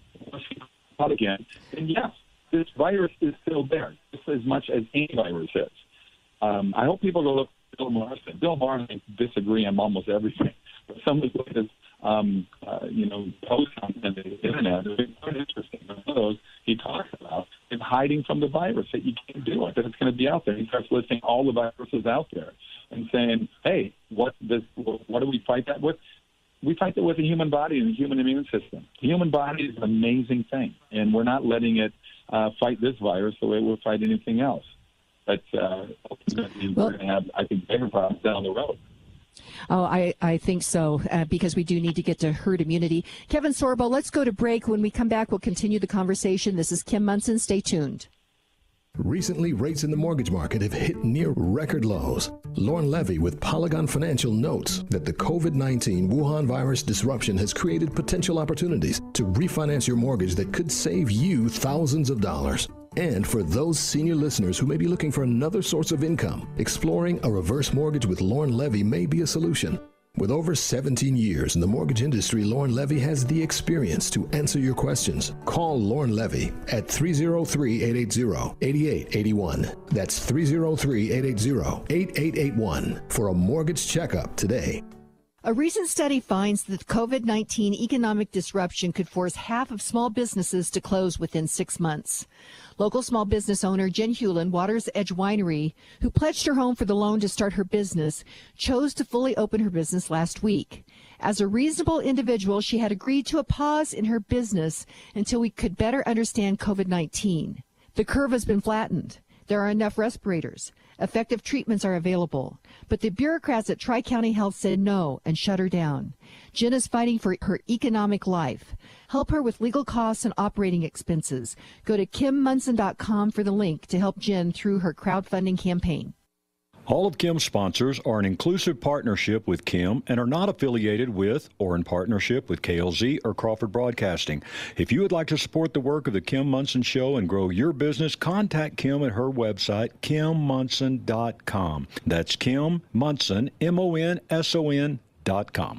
Out again, and yes, this virus is still there, just as much as any virus is. Um, I hope people go look at Bill Maher. Bill Maher and I disagree on almost everything. But some of his, um, uh, you know, posts on the internet are quite interesting. One of those he talks about is hiding from the virus, that you can't do it, that it's going to be out there. He starts listing all the viruses out there and saying, hey, what does, what do we fight that with? We fight that with the human body and the human immune system. The human body is an amazing thing, and we're not letting it uh, fight this virus the way we'll fight anything else. But uh, ultimately, well, we're going to have, I think, bigger problems down the road. Oh, I, I think so, uh, because we do need to get to herd immunity. Kevin Sorbo, let's go to break. When we come back, we'll continue the conversation. This is Kim Monson. Stay tuned. Recently, rates in the mortgage market have hit near record lows. Lauren Levy with Polygon Financial notes that the COVID nineteen Wuhan virus disruption has created potential opportunities to refinance your mortgage that could save you thousands of dollars. And for those senior listeners who may be looking for another source of income, exploring a reverse mortgage with Lauren Levy may be a solution. With over seventeen years in the mortgage industry, Lauren Levy has the experience to answer your questions. Call Lauren Levy at three oh three, eight eight zero, eight eight eight one. That's three oh three, eight eight zero, eight eight eight one for a mortgage checkup today. A recent study finds that COVID nineteen economic disruption could force half of small businesses to close within six months. Local small business owner Jen Hewlin, Water's Edge Winery, who pledged her home for the loan to start her business, chose to fully open her business last week. As a reasonable individual, she had agreed to a pause in her business until we could better understand COVID nineteen. The curve has been flattened. There are enough respirators. Effective treatments are available. But the bureaucrats at Tri-County Health said no and shut her down. Jen is fighting for her economic life. Help her with legal costs and operating expenses. Go to kim munson dot com for the link to help Jen through her crowdfunding campaign. All of Kim's sponsors are an inclusive partnership with Kim and are not affiliated with or in partnership with K L Z or Crawford Broadcasting. If you would like to support the work of the Kim Monson Show and grow your business, contact Kim at her website, kim munson dot com. That's Kim Monson, M O N S O N dot com.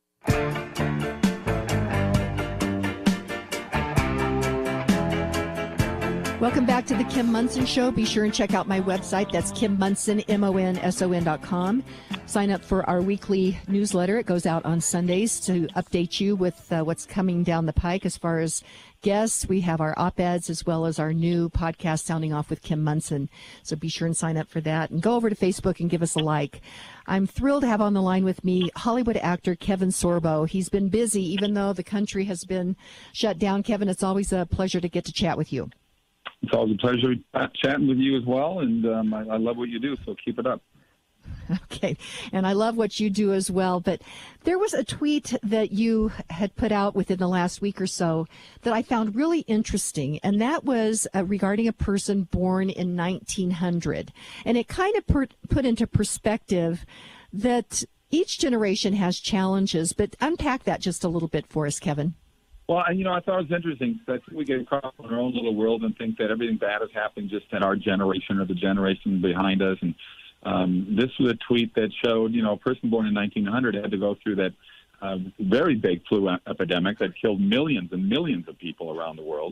Welcome back to the Kim Monson Show. Be sure and check out my website. That's Kim Monson, M O N S O N dot com. Sign up for our weekly newsletter. It goes out on Sundays to update you with uh, what's coming down the pike as far as guests. We have our op-eds as well as our new podcast, Sounding Off with Kim Monson. So be sure and sign up for that. And go over to Facebook and give us a like. I'm thrilled to have on the line with me Hollywood actor Kevin Sorbo. He's been busy, even though the country has been shut down. Kevin, it's always a pleasure to get to chat with you. It's always a pleasure chatting with you as well, and um, I, I love what you do, so keep it up. Okay, and I love what you do as well, but there was a tweet that you had put out within the last week or so that I found really interesting, and that was uh, regarding a person born in nineteen hundred, and it kind of per- put into perspective that each generation has challenges, but unpack that just a little bit for us, Kevin. Well, you know, I thought it was interesting because I think we get caught in our own little world and think that everything bad is happening just in our generation or the generation behind us. And um, this was a tweet that showed, you know, a person born in nineteen hundred had to go through that uh, very big flu epidemic that killed millions and millions of people around the world.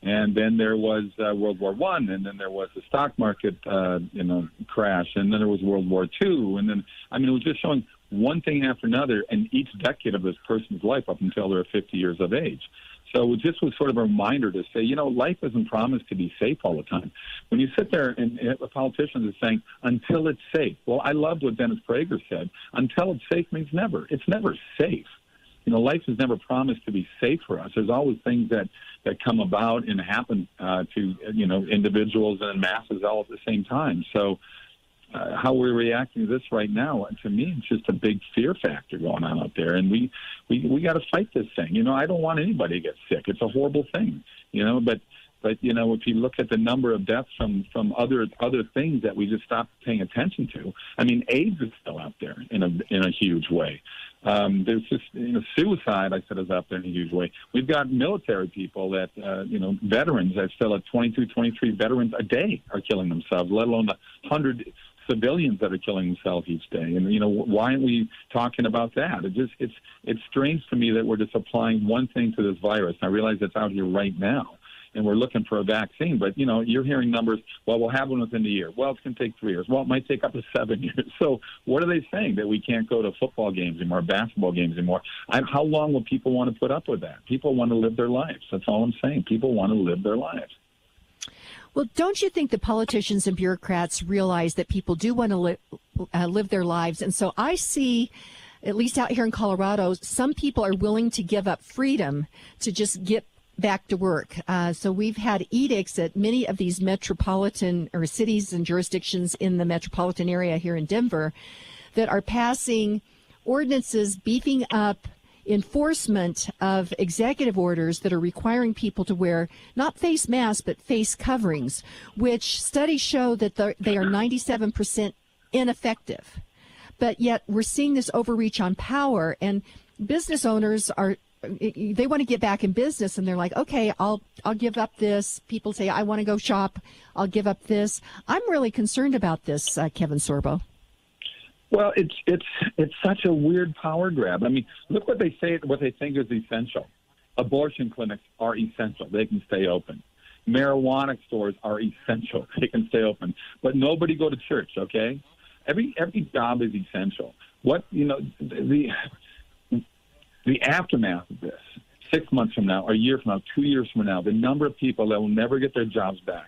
And then there was uh, World War One, and then there was the stock market, uh, you know, crash, and then there was World War Two, and then I mean, it was just showing one thing after another in each decade of this person's life up until they're fifty years of age. So this was sort of a reminder to say, you know, life isn't promised to be safe all the time. When you sit there and, and a politician is saying, until it's safe. Well, I loved what Dennis Prager said. Until it's safe means never. It's never safe. You know, life is never promised to be safe for us. There's always things that, that come about and happen uh, to, you know, individuals and masses all at the same time. So uh, how we're reacting to this right now, to me, it's just a big fear factor going on out there. And we, we, we got to fight this thing. You know, I don't want anybody to get sick. It's a horrible thing, you know, but, but you know, if you look at the number of deaths from, from other other things that we just stopped paying attention to, I mean, AIDS is still out there in a in a huge way. Um, there's just, you know, suicide, I said, is up there in a huge way. We've got military people that, uh, you know, veterans that still at twenty-two, twenty-three veterans a day are killing themselves, let alone the one hundred civilians that are killing themselves each day. And, you know, why aren't we talking about that? It just, it's, it's strange to me that we're just applying one thing to this virus. I realize it's out here right now, and we're looking for a vaccine. But, you know, you're hearing numbers, well, we'll have one within a year. Well, it's going to take three years. Well, it might take up to seven years. So what are they saying? That we can't go to football games anymore, basketball games anymore? I, how long will people want to put up with that? People want to live their lives. That's all I'm saying. People want to live their lives. Well, don't you think the politicians and bureaucrats realize that people do want to li- uh, live their lives? And so I see, at least out here in Colorado, some people are willing to give up freedom to just get back to work. Uh, so we've had edicts at many of these metropolitan or cities and jurisdictions in the metropolitan area here in Denver that are passing ordinances beefing up enforcement of executive orders that are requiring people to wear not face masks but face coverings, which studies show that they are ninety-seven percent ineffective. But yet we're seeing this overreach on power, and business owners are they want to get back in business, and they're like, okay, I'll I'll give up this. People say, I want to go shop. I'll give up this. I'm really concerned about this, uh, Kevin Sorbo. Well, it's it's it's such a weird power grab. I mean, look what they say, what they think is essential. Abortion clinics are essential. They can stay open. Marijuana stores are essential. They can stay open. But nobody go to church, okay? Every every job is essential. What, you know, the the aftermath of this, six months from now, a year from now, two years from now, the number of people that will never get their jobs back,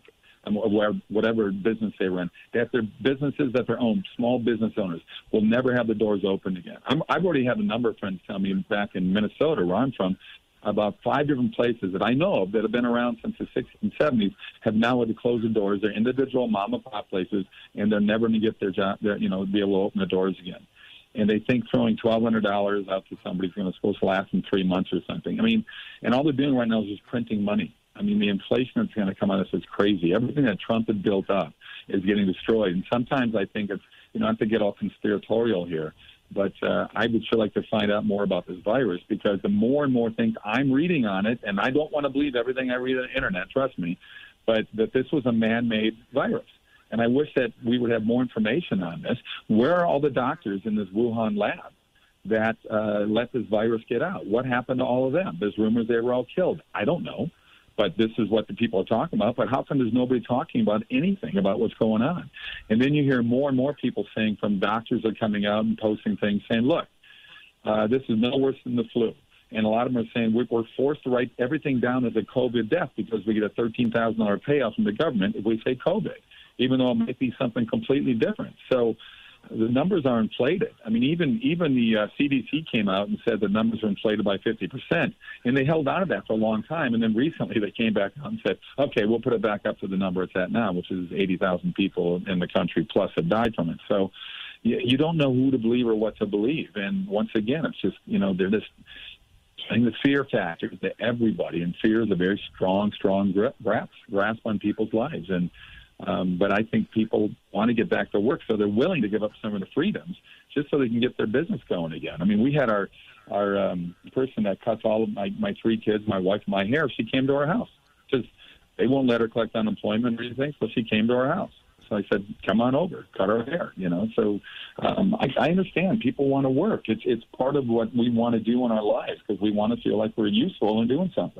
whatever business they run, that their businesses that they own, small business owners, will never have the doors open again. I'm, I've already had a number of friends tell me back in Minnesota, where I'm from, about five different places that I know of that have been around since the sixties and seventies have now had to close the doors. They're individual mom and pop places, and they're never going to get their job, their, you know, be able to open the doors again. And they think throwing twelve hundred dollars out to somebody's going to supposed to last them three months or something. I mean, and all they're doing right now is just printing money. I mean, the inflation that's going to come on us is crazy. Everything that Trump had built up is getting destroyed. And sometimes I think it's, you know, not to get all conspiratorial here, but uh, I would sure like to find out more about this virus, because the more and more things I'm reading on it, and I don't want to believe everything I read on the internet, trust me, but that this was a man-made virus. And I wish that we would have more information on this. Where are all the doctors in this Wuhan lab that uh, let this virus get out? What happened to all of them? There's rumors they were all killed. I don't know. But this is what the people are talking about. But how come there's nobody talking about anything about what's going on? And then you hear more and more people saying, from doctors are coming out and posting things saying, look, uh, this is no worse than the flu. And a lot of them are saying we're, we're forced to write everything down as a COVID death because we get a thirteen thousand dollars payout from the government if we say COVID, even though it might be something completely different. So the numbers are inflated. I mean, even even the uh, C D C came out and said the numbers are inflated by fifty percent, and they held on to that for a long time. And then recently they came back out and said, okay, we'll put it back up to the number it's at now, which is eighty thousand people in the country plus have died from it. So you, you don't know who to believe or what to believe. And once again, it's just, you know, they're just saying the fear factor to everybody, and fear is a very strong, strong grasp, grasp on people's lives. And Um, but I think people want to get back to work, so they're willing to give up some of the freedoms just so they can get their business going again. I mean, we had our our um, person that cuts all of my, my three kids, my wife, and my hair. She came to our house. Just they won't let her collect unemployment or anything, so she came to our house. So I said, come on over, cut our hair, you know. So um, I, I understand people want to work. It's, it's part of what we want to do in our lives because we want to feel like we're useful in doing something.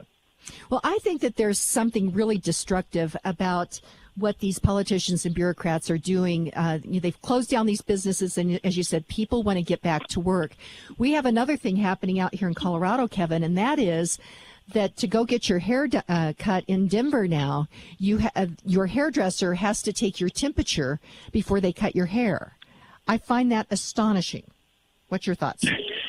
Well, I think that there's something really destructive about what these politicians and bureaucrats are doing. Uh, you know, they've closed down these businesses, and as you said, people want to get back to work. We have another thing happening out here in Colorado, Kevin, and that is that to go get your hair uh, cut in Denver now, you ha- your hairdresser has to take your temperature before they cut your hair. I find that astonishing. What's your thoughts?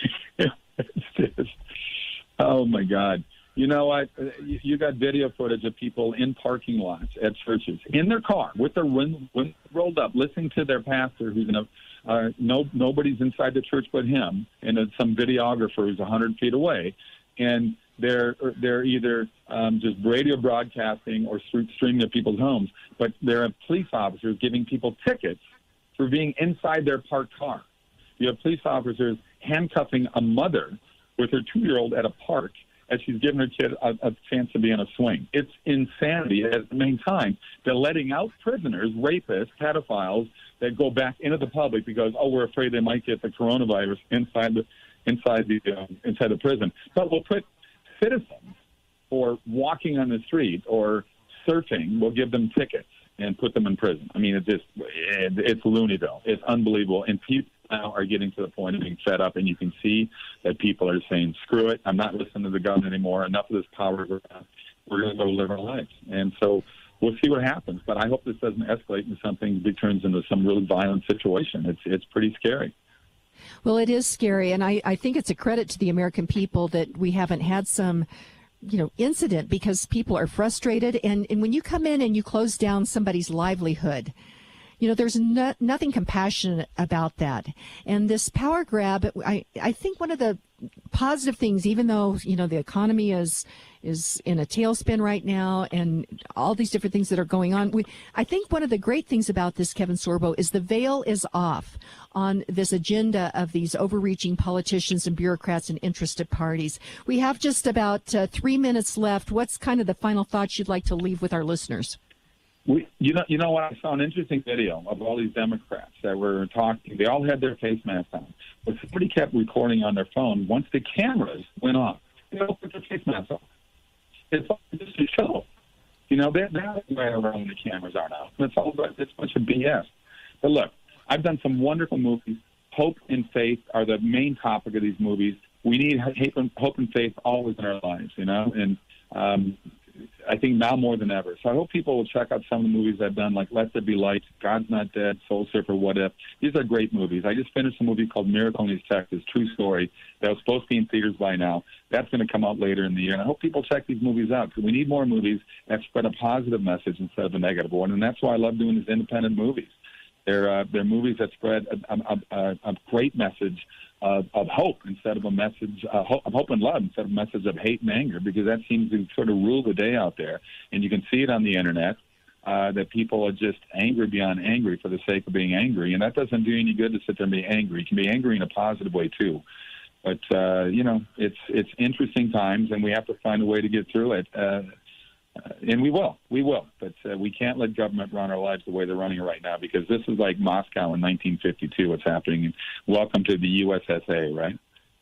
Oh, my God. You know what? You got video footage of people in parking lots at churches, in their car, with their wind, wind rolled up, listening to their pastor who's in a, uh, no, nobody's inside the church but him, and it's some videographer who's one hundred feet away. And they're they're either um, just radio broadcasting or streaming to people's homes, but there are police officers giving people tickets for being inside their parked car. You have police officers handcuffing a mother with her two-year-old at a park as she's giving her kid a, a chance to be on a swing. It's insanity. At the same time, they're letting out prisoners, rapists, pedophiles that go back into the public because, oh, we're afraid they might get the coronavirus inside the inside the uh, inside the prison. But we'll put citizens for walking on the street or surfing, we'll give them tickets and put them in prison. I mean, it just it, it's Looneyville. It's unbelievable, and people now are getting to the point of being fed up, and you can see that people are saying, screw it, I'm not listening to the government anymore, enough of this power, we're going to go live our lives. And so we'll see what happens, but I hope this doesn't escalate into something that turns into some really violent situation. It's it's pretty scary. Well, it is scary, and I, I think it's a credit to the American people that we haven't had some you know, incident, because people are frustrated. And, and when you come in and you close down somebody's livelihood, you know, there's no, nothing compassionate about that. And this power grab, I, I think one of the positive things, even though, you know, the economy is is in a tailspin right now and all these different things that are going on, we, I think one of the great things about this, Kevin Sorbo, is the veil is off on this agenda of these overreaching politicians and bureaucrats and interested parties. We have just about uh, three minutes left. What's kind of the final thoughts you'd like to leave with our listeners? We, you know, you know what? I saw an interesting video of all these Democrats that were talking. They all had their face masks on, but somebody kept recording on their phone. Once the cameras went off, they all put their face masks on. It's all just a show. You know, they're not right around when the cameras aren't out. It's all it's a bunch of B S. But look, I've done some wonderful movies. Hope and faith are the main topic of these movies. We need hope and faith always in our lives, you know, and um, I think now more than ever. So I hope people will check out some of the movies I've done, like Let There Be Light, God's Not Dead, Soul Surfer, What If. These are great movies. I just finished a movie called Miracle in East Texas, True Story, that was supposed to be in theaters by now. That's going to come out later in the year. And I hope people check these movies out, because we need more movies that spread a positive message instead of a negative one. And that's why I love doing these independent movies. They're, uh, they're movies that spread a, a, a, a great message Of, of hope instead of a message uh, hope, of hope and love instead of a message of hate and anger, because that seems to sort of rule the day out there. And you can see it on the internet uh, that people are just angry beyond angry for the sake of being angry, and that doesn't do any good to sit there and be angry. You can be angry in a positive way too. But uh, you know, it's it's interesting times, and we have to find a way to get through it. Uh, Uh, and we will, we will, but uh, we can't let government run our lives the way they're running it right now, because this is like Moscow in nineteen fifty-two, what's happening. And welcome to the U S S A, right?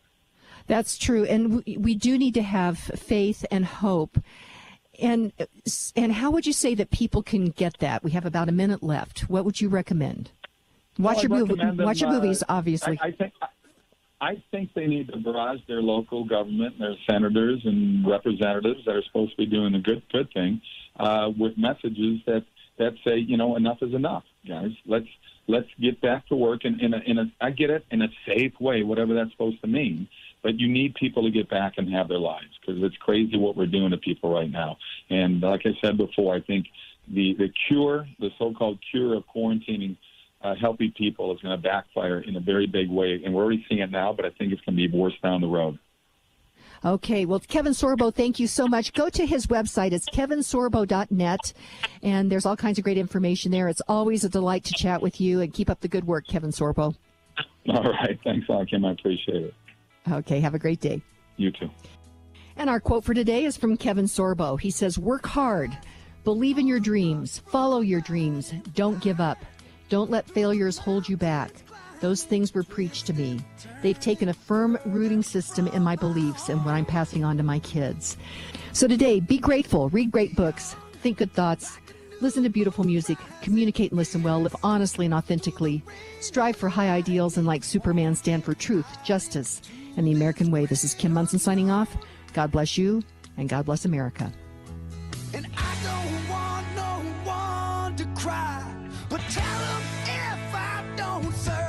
That's true, and we, we do need to have faith and hope. And and how would you say that people can get that? We have about a minute left. What would you recommend? Watch well, your movie, watch your uh, movies, obviously. I, I think. I think they need to barrage their local government, their senators and representatives that are supposed to be doing a good good thing, uh, with messages that, that say, you know, enough is enough, guys. Let's let's get back to work in, in a in a I get it, in a safe way, whatever that's supposed to mean. But you need people to get back and have their lives, because it's crazy what we're doing to people right now. And like I said before, I think the the cure, the so-called cure of quarantining Uh, healthy people is going to backfire in a very big way, and we're already seeing it now, but I think it's going to be worse down the road. Okay, well, Kevin Sorbo, thank you so much. Go to his website. It's kevin sorbo dot net, and there's all kinds of great information there. It's always a delight to chat with you, and keep up the good work, Kevin Sorbo. All right. Thanks, Kim. I appreciate it. Okay, have a great day. You too. And our quote for today is from Kevin Sorbo. He says, work hard, believe in your dreams, follow your dreams, don't give up. Don't let failures hold you back. Those things were preached to me. They've taken a firm rooting system in my beliefs and what I'm passing on to my kids. So today, be grateful, read great books, think good thoughts, listen to beautiful music, communicate and listen well, live honestly and authentically, strive for high ideals, and like Superman, stand for truth, justice, and the American way. This is Kim Monson signing off. God bless you, and God bless America. And I don't want no one to cry, but tell them if I don't serve.